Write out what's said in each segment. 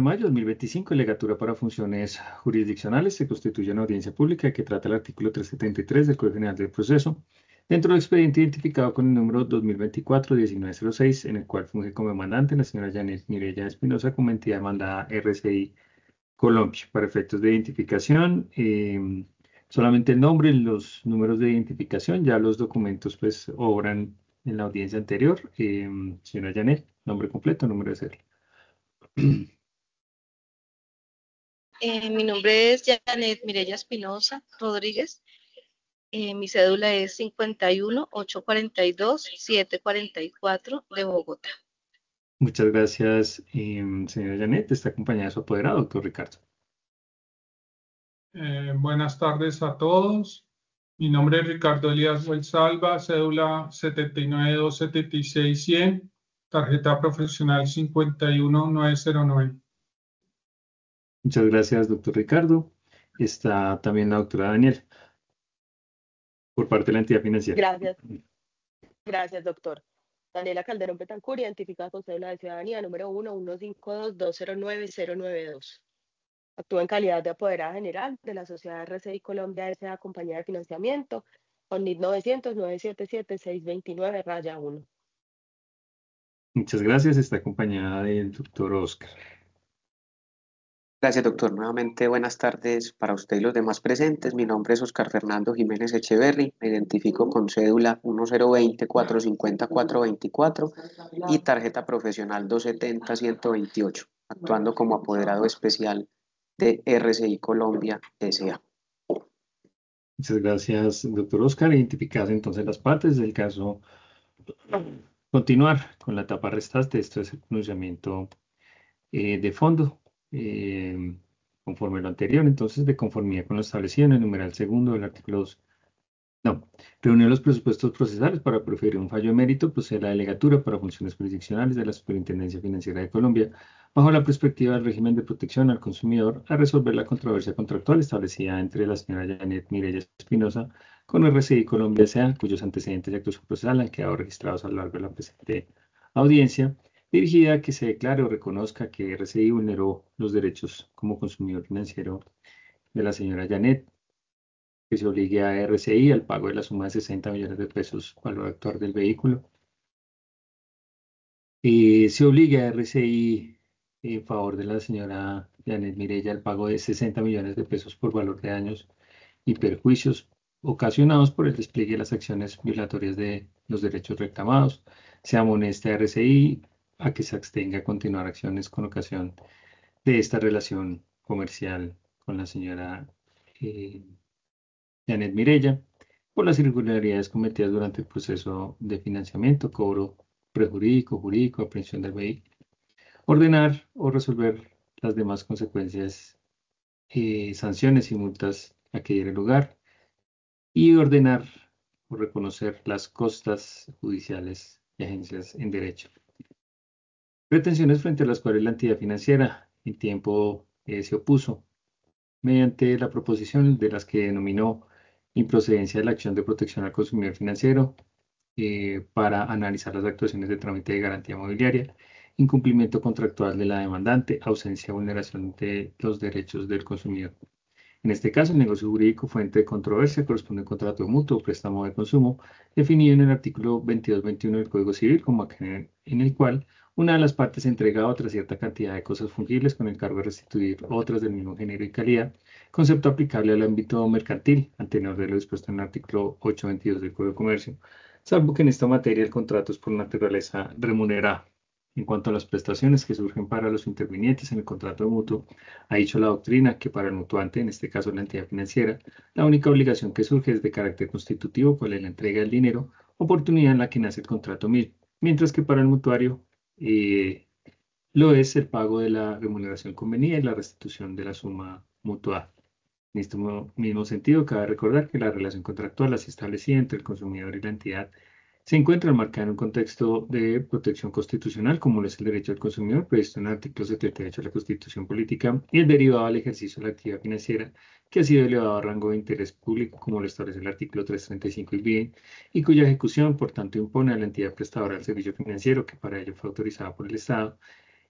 mayo de 2025, legatura para funciones jurisdiccionales, se constituye una audiencia pública que trata el artículo 373 del Código General del Proceso, dentro del expediente identificado con el número 2024-1906, en el cual funge como demandante la señora Janet Mireya Espinosa como entidad demandada RCI Colombia. Para efectos de identificación, solamente el nombre y los números de identificación, ya los documentos pues obran en la audiencia anterior. Señora Janet, nombre completo, número de cédula. Mi nombre es Janet Mireya Espinosa Rodríguez. Mi cédula es 51-842-744 de Bogotá. Muchas gracias, señora Janet. Está acompañada de su apoderado, doctor Ricardo. Buenas tardes a todos. Mi nombre es Ricardo Elías Salva, cédula 79276-100, tarjeta profesional 51909. Muchas gracias, doctor Ricardo. Está también la doctora Daniela, por parte de la entidad financiera. Gracias, doctor. Daniela Calderón Betancur, identificada con cédula de ciudadanía número 1-152-209-092. Actúa en calidad de apoderada general de la sociedad RCI Colombia S.A. Compañía de Financiamiento, con NID 900-977-629-1. Muchas gracias. Está acompañada del doctor Oscar. Gracias, doctor. Nuevamente, buenas tardes para usted y los demás presentes. Mi nombre es Oscar Fernando Jiménez Echeverry. Me identifico con cédula 1020-450-424 y tarjeta profesional 270-128, actuando como apoderado especial de RCI Colombia S.A. Muchas gracias, doctor Oscar. Identificadas entonces las partes del caso. Continuar con la etapa restante. Esto es el pronunciamiento de fondo. Conforme lo anterior, entonces, de conformidad con lo establecido en el numeral segundo del artículo 2. No, reunió los presupuestos procesales para proferir un fallo de mérito, procede la delegatura para funciones jurisdiccionales de la Superintendencia Financiera de Colombia, bajo la perspectiva del régimen de protección al consumidor, a resolver la controversia contractual establecida entre la señora Janet Mireya Espinosa con RCI Colombia S.A., cuyos antecedentes de actuación procesal han quedado registrados a lo largo de la presente audiencia, dirigida a que se declare o reconozca que RCI vulneró los derechos como consumidor financiero de la señora Janet, que se obligue a RCI al pago de la suma de 60 millones de pesos valor actual del vehículo. Y se obligue a RCI en favor de la señora Janet Mireya al pago de 60 millones de pesos por valor de daños y perjuicios ocasionados por el despliegue de las acciones violatorias de los derechos reclamados. Se amonesta a RCI a que se abstenga a continuar acciones con ocasión de esta relación comercial con la señora Janet Mireya por las irregularidades cometidas durante el proceso de financiamiento, cobro prejurídico, jurídico, aprehensión del vehículo. Ordenar o resolver las demás consecuencias, sanciones y multas a que diera lugar, y ordenar o reconocer las costas judiciales y agencias en derecho. Pretensiones frente a las cuales la entidad financiera en tiempo se opuso mediante la proposición de las que denominó improcedencia de la acción de protección al consumidor financiero para analizar las actuaciones de trámite de garantía mobiliaria, incumplimiento contractual de la demandante, ausencia o vulneración de los derechos del consumidor. En este caso, el negocio jurídico fuente de controversia corresponde a un contrato mutuo o préstamo de consumo definido en el artículo 22-21 del Código Civil como aquel en el cual una de las partes entrega a otra cierta cantidad de cosas fungibles con el cargo de restituir otras del mismo género y calidad, concepto aplicable al ámbito mercantil, anterior de lo dispuesto en el artículo 822 del Código de Comercio, salvo que en esta materia el contrato es por naturaleza remunerado. En cuanto a las prestaciones que surgen para los intervinientes en el contrato mutuo, ha dicho la doctrina que para el mutuante, en este caso la entidad financiera, la única obligación que surge es de carácter constitutivo, cual es la entrega del dinero, oportunidad en la que nace el contrato mismo, mientras que para el mutuario lo es el pago de la remuneración convenida y la restitución de la suma mutuada. En este mismo sentido, cabe recordar que la relación contractual así establecida entre el consumidor y la entidad se encuentra enmarcada en un contexto de protección constitucional, como lo es el derecho del consumidor, previsto en el artículo 78 de la Constitución Política, y el derivado al ejercicio de la actividad financiera, que ha sido elevado a rango de interés público, como lo establece el artículo 335 y bien, y cuya ejecución, por tanto, impone a la entidad prestadora del servicio financiero, que para ello fue autorizada por el Estado,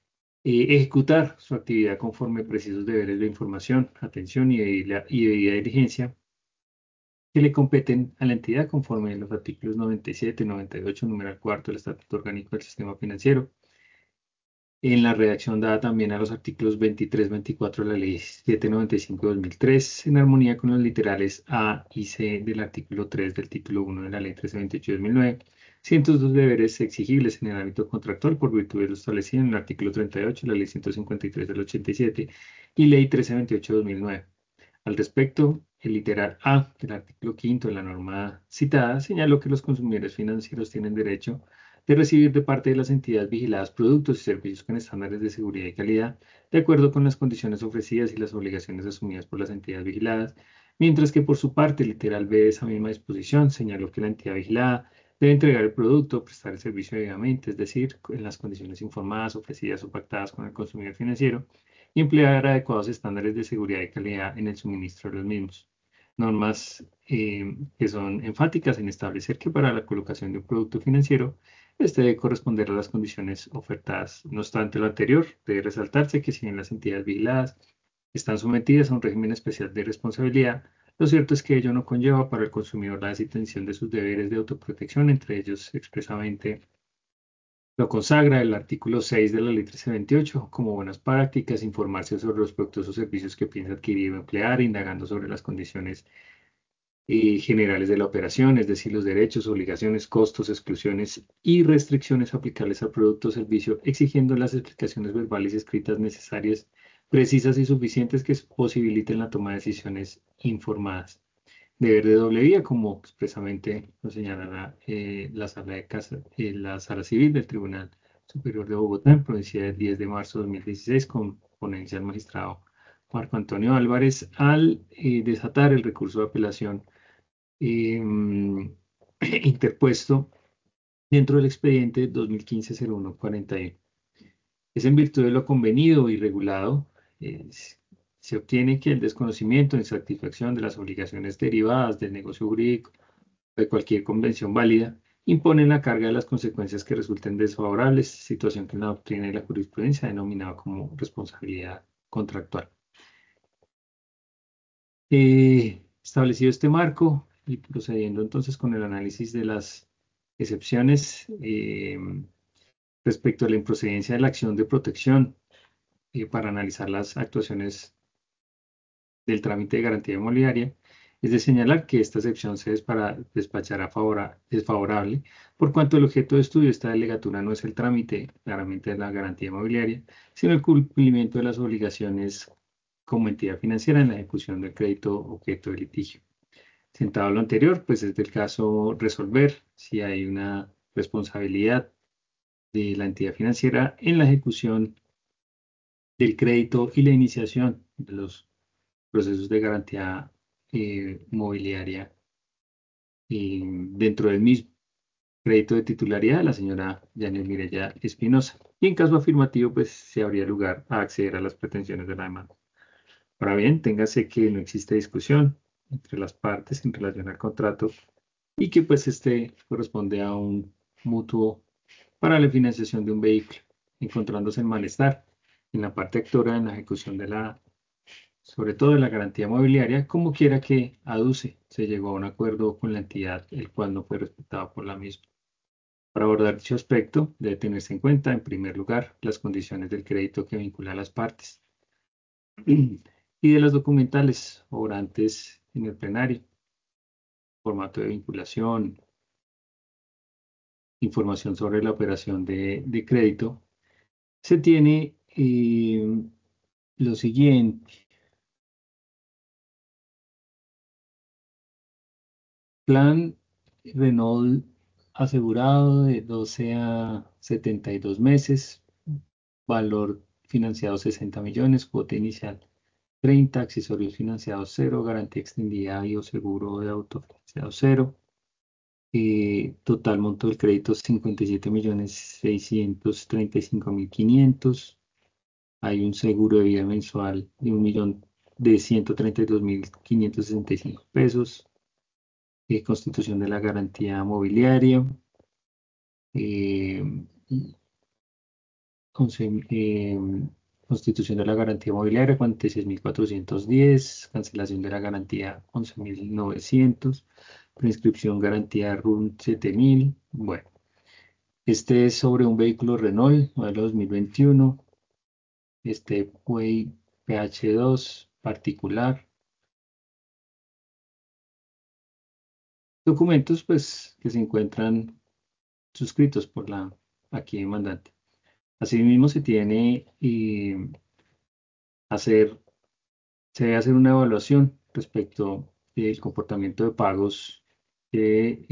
Ejecutar su actividad conforme precisos deberes de información, atención y debida diligencia que le competen a la entidad conforme a los artículos 97, 98, numeral cuarto del Estatuto Orgánico del Sistema Financiero. En la redacción dada también a los artículos 23, 24 de la Ley 795/2003, en armonía con los literales A y C del artículo 3 del título 1 de la Ley 1328/2009, cientos dos deberes exigibles en el ámbito contractual por virtud de lo establecido en el artículo 38 de la Ley 153 del 87 y Ley 1328/2009. Al respecto, el literal A del artículo 5 de la norma citada señaló que los consumidores financieros tienen derecho de recibir de parte de las entidades vigiladas productos y servicios con estándares de seguridad y calidad, de acuerdo con las condiciones ofrecidas y las obligaciones asumidas por las entidades vigiladas, mientras que por su parte el literal B de esa misma disposición señaló que la entidad vigilada debe entregar el producto o prestar el servicio debidamente, es decir, en las condiciones informadas, ofrecidas o pactadas con el consumidor financiero, y emplear adecuados estándares de seguridad y calidad en el suministro de los mismos. Normas que son enfáticas en establecer que para la colocación de un producto financiero, este debe corresponder a las condiciones ofertadas. No obstante lo anterior, debe resaltarse que si bien las entidades vigiladas están sometidas a un régimen especial de responsabilidad, lo cierto es que ello no conlleva para el consumidor la desatención de sus deberes de autoprotección, entre ellos expresamente lo consagra el artículo 6 de la Ley 1328 como buenas prácticas, informarse sobre los productos o servicios que piensa adquirir o emplear, indagando sobre las condiciones generales de la operación, es decir, los derechos, obligaciones, costos, exclusiones y restricciones aplicables al producto o servicio, exigiendo las explicaciones verbales y escritas necesarias, precisas y suficientes que posibiliten la toma de decisiones informadas. Deber de doble vía, como expresamente lo señalará la Sala Civil del Tribunal Superior de Bogotá, en provincia del 10 de marzo de 2016, con ponencia del magistrado Marco Antonio Álvarez, al desatar el recurso de apelación em, interpuesto dentro del expediente 2015-0141. Es en virtud de lo convenido y regulado, eh, se obtiene que el desconocimiento, insatisfacción de las obligaciones derivadas del negocio jurídico o de cualquier convención válida imponen la carga de las consecuencias que resulten desfavorables, situación que en la doctrina y la jurisprudencia ha denominado como responsabilidad contractual. Establecido este marco y procediendo entonces con el análisis de las excepciones respecto a la improcedencia de la acción de protección para analizar las actuaciones del trámite de garantía inmobiliaria, es de señalar que esta excepción se despachará desfavorable, por cuanto el objeto de estudio de esta delegatura no es el trámite claramente de la garantía inmobiliaria, sino el cumplimiento de las obligaciones como entidad financiera en la ejecución del crédito objeto de litigio. Sentado lo anterior, pues es del caso resolver si hay una responsabilidad de la entidad financiera en la ejecución del crédito y la iniciación de los procesos de garantía mobiliaria dentro del mismo crédito de titularidad de la señora Janet Mireya Espinosa. Y en caso afirmativo, pues se habría lugar a acceder a las pretensiones de la demanda. Ahora bien, téngase que no existe discusión entre las partes en relación al contrato y que pues este corresponde a un mutuo para la financiación de un vehículo, encontrándose en malestar en la parte actora en la ejecución de sobre todo de la garantía mobiliaria, como quiera que aduce, se llegó a un acuerdo con la entidad, el cual no fue respetado por la misma. Para abordar dicho aspecto, debe tenerse en cuenta, en primer lugar, las condiciones del crédito que vincula a las partes y de las documentales obrantes en el plenario, formato de vinculación, información sobre la operación de crédito. Se tiene lo siguiente: plan Renault asegurado de 12 a 72 meses, valor financiado 60 millones, cuota inicial 30, accesorios financiados 0, garantía extendida y o seguro de auto financiado 0. Total monto del crédito 57.635.500. Hay un seguro de vida mensual de 132.565 pesos. Constitución de la garantía mobiliaria. constitución de la garantía mobiliaria 46.410, cancelación de la garantía 11.900, prescripción garantía RUN 7.000. Bueno, este es sobre un vehículo Renault, modelo 2021, este Way PH2 particular. Documentos pues que se encuentran suscritos por la aquí demandante. Asimismo se tiene hacer, se debe hacer una evaluación respecto del comportamiento de pagos que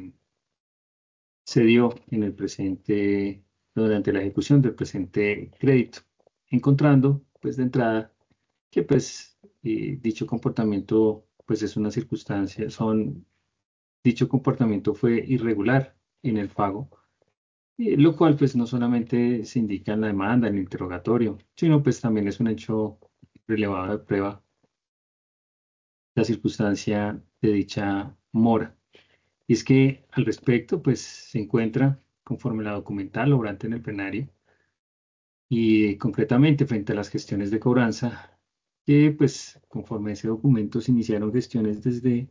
se dio en el presente, durante la ejecución del presente crédito, encontrando pues de entrada que pues dicho comportamiento pues es una circunstancia, dicho comportamiento fue irregular en el pago, lo cual pues no solamente se indica en la demanda, en el interrogatorio, sino pues también es un hecho relevado de prueba la circunstancia de dicha mora. Y es que al respecto pues se encuentra conforme la documental obrante en el plenario y concretamente frente a las gestiones de cobranza que pues conforme a ese documento se iniciaron gestiones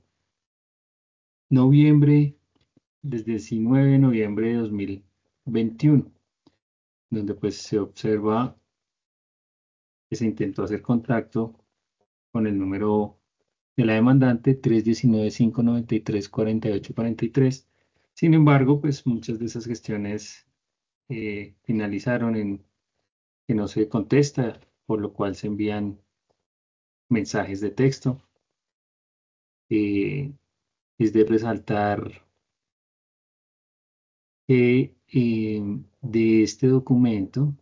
noviembre, desde el 19 de noviembre de 2021, donde pues se observa que se intentó hacer contacto con el número de la demandante 319-593-4843. Sin embargo, pues muchas de esas gestiones finalizaron en que no se contesta, por lo cual se envían mensajes de texto. Es de resaltar que de este documento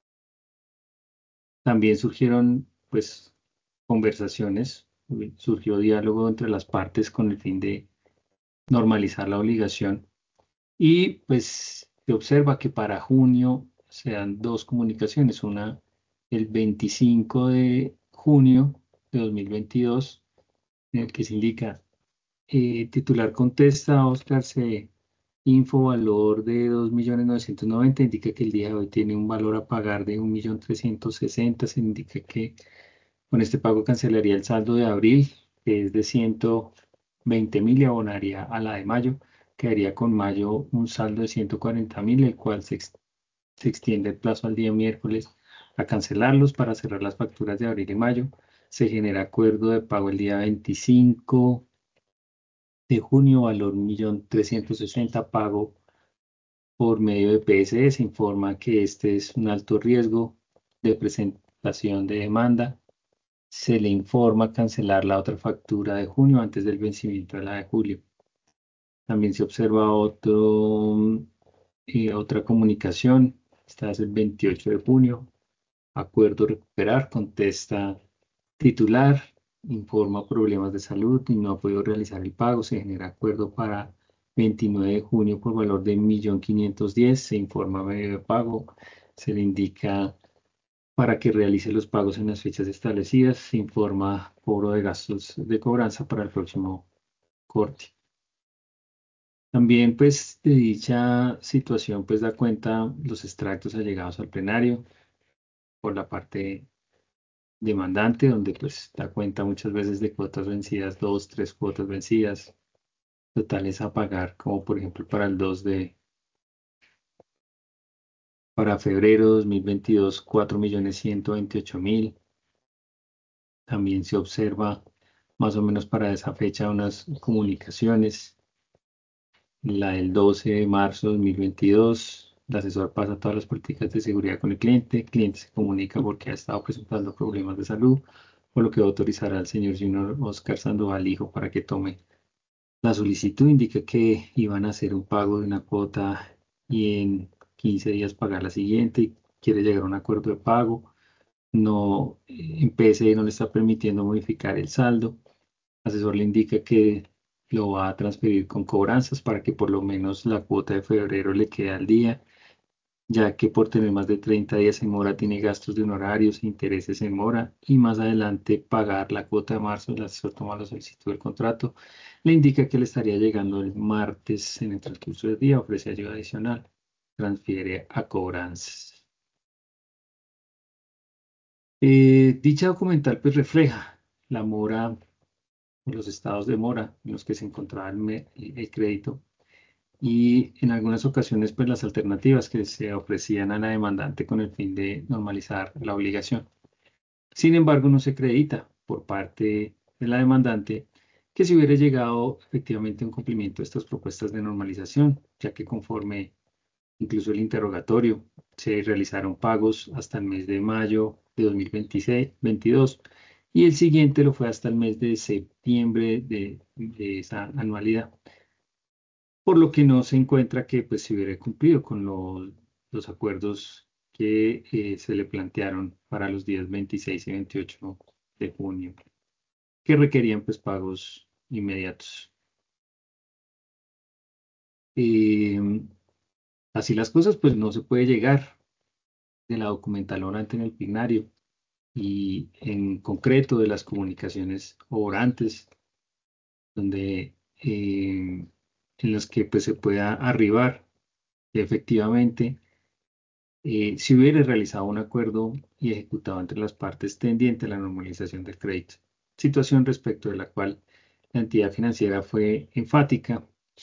también surgieron pues conversaciones, surgió diálogo entre las partes con el fin de normalizar la obligación y pues se observa que para junio se dan dos comunicaciones, una el 25 de junio de 2022 en el que se indica titular contesta Oscar C. Info valor de 2.990.000, indica que el día de hoy tiene un valor a pagar de 1.360.000, se indica que con este pago cancelaría el saldo de abril, que es de 120.000 y abonaría a la de mayo. Quedaría con mayo un saldo de 140.000, el cual se extiende el plazo al día miércoles a cancelarlos para cerrar las facturas de abril y mayo. Se genera acuerdo de pago el día 25 de junio, valor 1.360.000, pago por medio de PSE. Se informa que este es un alto riesgo de presentación de demanda. Se le informa cancelar la otra factura de junio antes del vencimiento de la de julio. También se observa otra comunicación. Esta es el 28 de junio. Acuerdo recuperar, contesta titular, informa problemas de salud y no ha podido realizar el pago. Se genera acuerdo para 29 de junio por valor de 1.510.000. Se informa medio de pago. Se le indica para que realice los pagos en las fechas establecidas. Se informa cobro de gastos de cobranza para el próximo corte. También, pues, de dicha situación, pues, da cuenta los extractos allegados al plenario por la parte demandante, donde, pues, da cuenta muchas veces de cuotas vencidas, dos, tres cuotas vencidas, totales a pagar, como por ejemplo para el 2 para febrero 2022, 4.128.000. También se observa más o menos para esa fecha unas comunicaciones. La del 12 de marzo de 2022, el asesor pasa todas las políticas de seguridad con el cliente se comunica porque ha estado presentando problemas de salud, por lo que autorizará al señor Junior Oscar Sandoval Hijo para que tome la solicitud. Indica que iban a hacer un pago de una cuota y en 15 días pagar la siguiente y quiere llegar a un acuerdo de pago. No, en PSE no le está permitiendo modificar el saldo. El asesor le indica que lo va a transferir con cobranzas para que por lo menos la cuota de febrero le quede al día, ya que por tener más de 30 días en mora tiene gastos de honorarios e intereses en mora y más adelante pagar la cuota de marzo. El asesor toma la solicitud del contrato, le indica que le estaría llegando el martes en el transcurso del día, ofrece ayuda adicional, transfiere a cobranzas. Dicha documental pues refleja la mora, los estados de mora en los que se encontraba el crédito y en algunas ocasiones pues las alternativas que se ofrecían a la demandante con el fin de normalizar la obligación. Sin embargo, no se acredita por parte de la demandante que se hubiera llegado efectivamente a un cumplimiento de estas propuestas de normalización, ya que conforme incluso el interrogatorio, se realizaron pagos hasta el mes de mayo de 2026, 22 y el siguiente lo fue hasta el mes de septiembre de esa anualidad, por lo que no se encuentra que pues, se hubiera cumplido con los acuerdos que se le plantearon para los días 26 y 28 de junio, que requerían pues pagos inmediatos. Eh, Así las cosas, pues no se puede llegar de la documental orante en el plenario y en concreto de las comunicaciones orantes, donde en las que pues, se pueda arribar que efectivamente si hubiera realizado un acuerdo y ejecutado entre las partes tendiente a la normalización del crédito, situación respecto de la cual la entidad financiera fue enfática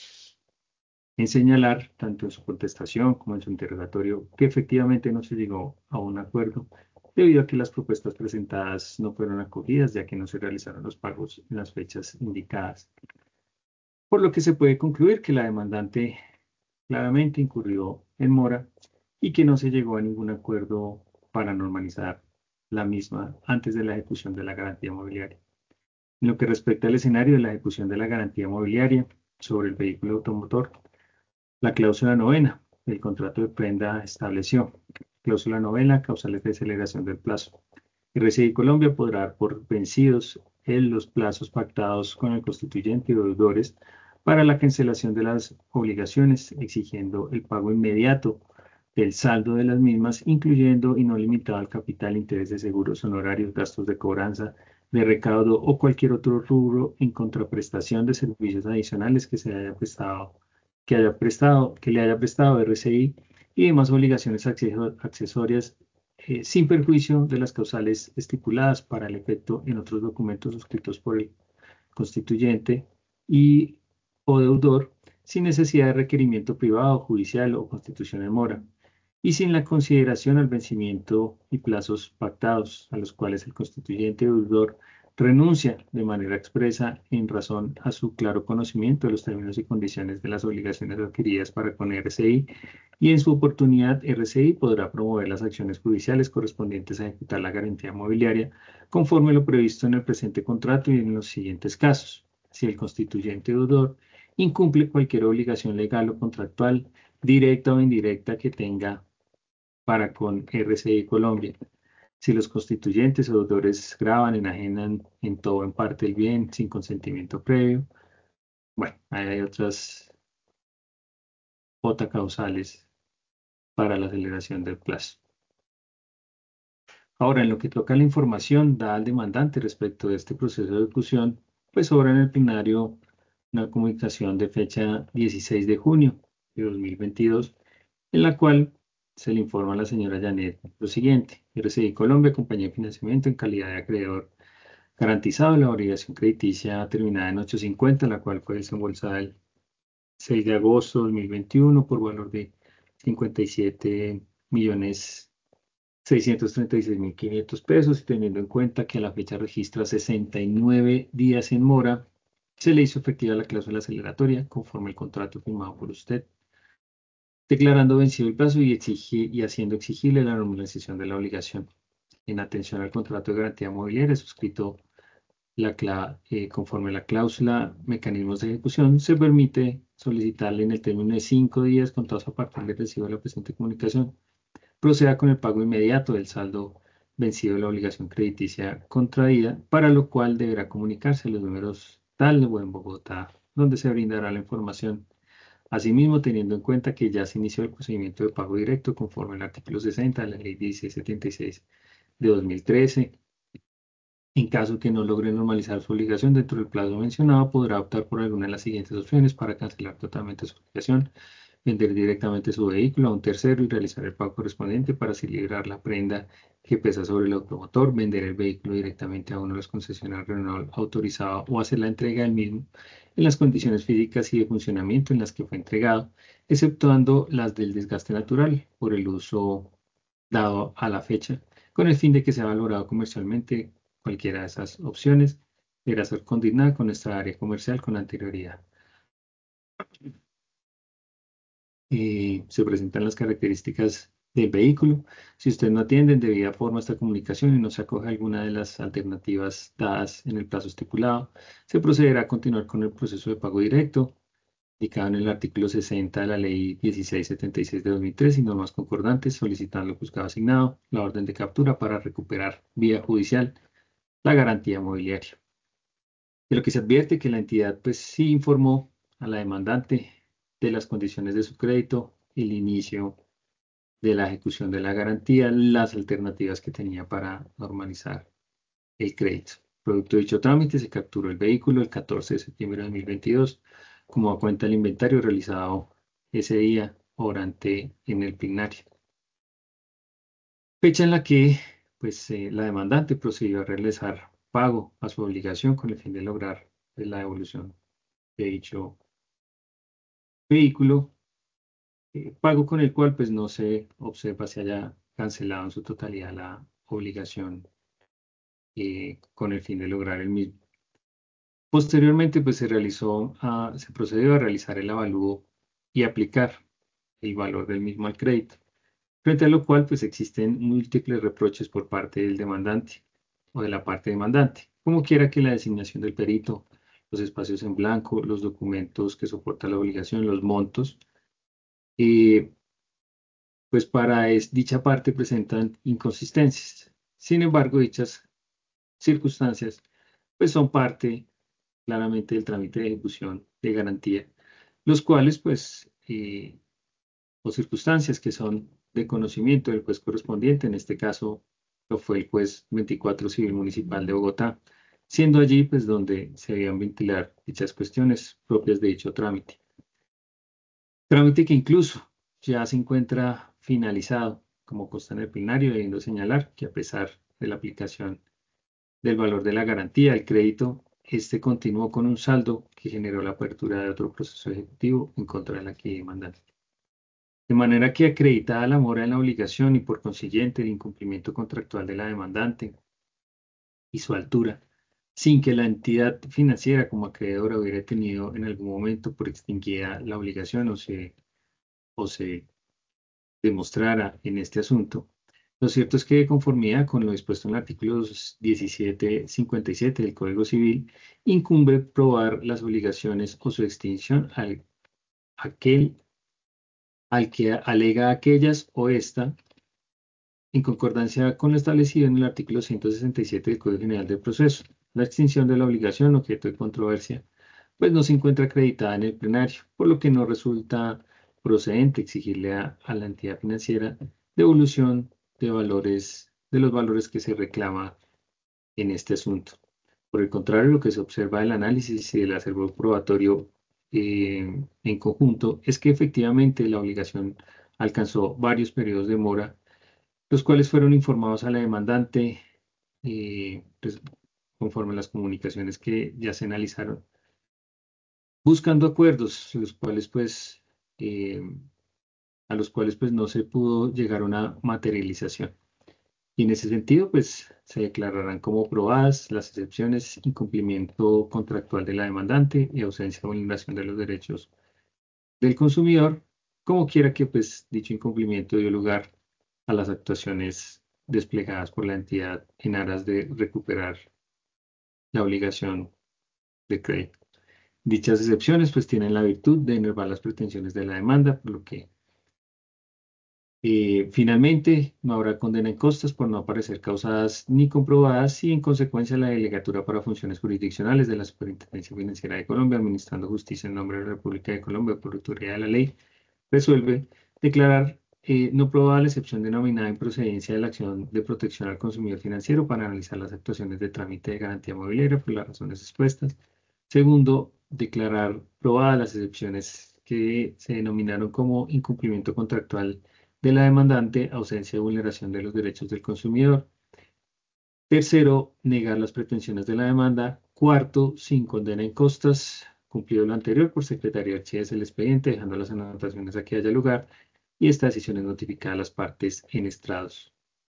en señalar, tanto en su contestación como en su interrogatorio, que efectivamente no se llegó a un acuerdo debido a que las propuestas presentadas no fueron acogidas, ya que no se realizaron los pagos en las fechas indicadas. Por lo que se puede concluir que la demandante claramente incurrió en mora y que no se llegó a ningún acuerdo para normalizar la misma antes de la ejecución de la garantía mobiliaria. En lo que respecta al escenario de la ejecución de la garantía mobiliaria sobre el vehículo automotor, la cláusula novena del contrato de prenda estableció, cláusula novena, causales de aceleración del plazo. RCI Colombia podrá dar por vencidos en los plazos pactados con el constituyente y deudores para la cancelación de las obligaciones, exigiendo el pago inmediato del saldo de las mismas, incluyendo y no limitado al capital, interés de seguros, honorarios, gastos de cobranza, de recaudo o cualquier otro rubro en contraprestación de servicios adicionales que se haya prestado, que le haya prestado RCI y demás obligaciones accesorias sin perjuicio de las causales estipuladas para el efecto en otros documentos suscritos por el constituyente y o deudor, sin necesidad de requerimiento privado, judicial o constitución en mora, y sin la consideración al vencimiento y plazos pactados, a los cuales el constituyente deudor renuncia de manera expresa en razón a su claro conocimiento de los términos y condiciones de las obligaciones adquiridas para con RCI y en su oportunidad RCI podrá promover las acciones judiciales correspondientes a ejecutar la garantía mobiliaria conforme lo previsto en el presente contrato y en los siguientes casos. Si el constituyente deudor incumple cualquier obligación legal o contractual, directa o indirecta que tenga para con RCI Colombia. Si los constituyentes o deudores graban, enajenan en todo o en parte el bien sin consentimiento previo. Bueno, hay otras causales para la aceleración del plazo. Ahora, en lo que toca a la información dada al demandante respecto de este proceso de ejecución, pues sobra en el plenario una comunicación de fecha 16 de junio de 2022, en la cual se le informa a la señora Janet lo siguiente: RCI Colombia, compañía de financiamiento en calidad de acreedor garantizado, la obligación crediticia terminada en 850, la cual fue desembolsada el 6 de agosto de 2021 por valor de 57.636.500 pesos, y teniendo en cuenta que a la fecha registra 69 días en mora, se le hizo efectiva la cláusula aceleratoria conforme el contrato firmado por usted, declarando vencido el plazo y haciendo exigible la normalización de la obligación. En atención al contrato de garantía mobiliaria suscrito conforme la cláusula mecanismos de ejecución, se permite solicitarle en el término de 5 días contados a partir del recibo de la presente comunicación, proceda con el pago inmediato del saldo vencido de la obligación crediticia contraída, para lo cual deberá comunicarse los números tal o en Bogotá, donde se brindará la información. Asimismo, teniendo en cuenta que ya se inició el procedimiento de pago directo conforme al artículo 60 de la Ley 1676 de 2013, en caso que no logre normalizar su obligación dentro del plazo mencionado, podrá optar por alguna de las siguientes opciones para cancelar totalmente su obligación: vender directamente su vehículo a un tercero y realizar el pago correspondiente para así liberar la prenda que pesa sobre el automotor, vender el vehículo directamente a uno de los concesionarios Renault autorizados o hacer la entrega del mismo en las condiciones físicas y de funcionamiento en las que fue entregado, exceptuando las del desgaste natural por el uso dado a la fecha, con el fin de que sea valorado comercialmente cualquiera de esas opciones, deberá ser coordinada con nuestra área comercial con anterioridad. Se presentan las características del vehículo. Si usted no atiende en debida forma esta comunicación y no se acoge a alguna de las alternativas dadas en el plazo estipulado, se procederá a continuar con el proceso de pago directo, indicado en el artículo 60 de la Ley 1676 de 2003 y normas concordantes, solicitando al juzgado asignado la orden de captura para recuperar vía judicial la garantía mobiliaria. De lo que se advierte que la entidad pues sí informó a la demandante de las condiciones de su crédito, el inicio de la ejecución de la garantía, las alternativas que tenía para normalizar el crédito. Producto de dicho trámite, se capturó el vehículo el 14 de septiembre de 2022, como da cuenta el inventario realizado ese día orante en el plenario. Fecha en la que pues, la demandante procedió a realizar pago a su obligación con el fin de lograr la devolución de dicho vehículo, pago con el cual pues no se observa si haya cancelado en su totalidad la obligación con el fin de lograr el mismo. Posteriormente pues se procedió a realizar el avalúo y aplicar el valor del mismo al crédito, frente a lo cual pues existen múltiples reproches por parte del demandante o de la parte demandante, como quiera que la designación del perito, los espacios en blanco, los documentos que soporta la obligación, los montos, pues para dicha parte presentan inconsistencias. Sin embargo, dichas circunstancias pues son parte claramente del trámite de ejecución de garantía, los cuales pues o circunstancias que son de conocimiento del juez correspondiente, en este caso lo fue el juez 24 Civil Municipal de Bogotá, siendo allí pues donde se debían ventilar dichas cuestiones propias de dicho trámite. Trámite que incluso ya se encuentra finalizado, como consta en el plenario, debiendo señalar que a pesar de la aplicación del valor de la garantía, el crédito, este continuó con un saldo que generó la apertura de otro proceso ejecutivo en contra de la que demandante. De manera que acreditada la mora en la obligación y por consiguiente el incumplimiento contractual de la demandante y su altura, sin que la entidad financiera como acreedora hubiera tenido en algún momento por extinguida la obligación o se demostrara en este asunto. Lo cierto es que de conformidad con lo dispuesto en el artículo 1757 del Código Civil, incumbe probar las obligaciones o su extinción al que alega aquellas o esta, en concordancia con lo establecido en el artículo 167 del Código General del Proceso. La extinción de la obligación objeto de controversia pues no se encuentra acreditada en el plenario, por lo que no resulta procedente exigirle a la entidad financiera devolución de los valores que se reclama en este asunto. Por el contrario, lo que se observa del análisis y del acervo probatorio en conjunto es que efectivamente la obligación alcanzó varios periodos de mora, los cuales fueron informados a la demandante pues, conforme a las comunicaciones que ya se analizaron buscando acuerdos, eh, a los cuales pues no se pudo llegar a una materialización. Y en ese sentido, pues se declararán como probadas las excepciones, incumplimiento contractual de la demandante y ausencia o vulneración de los derechos del consumidor, como quiera que pues dicho incumplimiento dio lugar a las actuaciones desplegadas por la entidad en aras de recuperar la obligación de crédito. Dichas excepciones pues tienen la virtud de enervar las pretensiones de la demanda, por lo que finalmente no habrá condena en costas por no aparecer causadas ni comprobadas y en consecuencia la delegatura para funciones jurisdiccionales de la Superintendencia Financiera de Colombia, administrando justicia en nombre de la República de Colombia por autoridad de la ley, resuelve declarar no probada la excepción denominada improcedencia de la acción de protección al consumidor financiero para analizar las actuaciones de trámite de garantía mobiliaria por las razones expuestas. Segundo, declarar probadas las excepciones que se denominaron como incumplimiento contractual de la demandante, ausencia de vulneración de los derechos del consumidor. Tercero, negar las pretensiones de la demanda. Cuarto, sin condena en costas, cumplido lo anterior por Secretaría archives el expediente, dejando las anotaciones a que haya lugar, y esta decisión es notificada a las partes en estrados.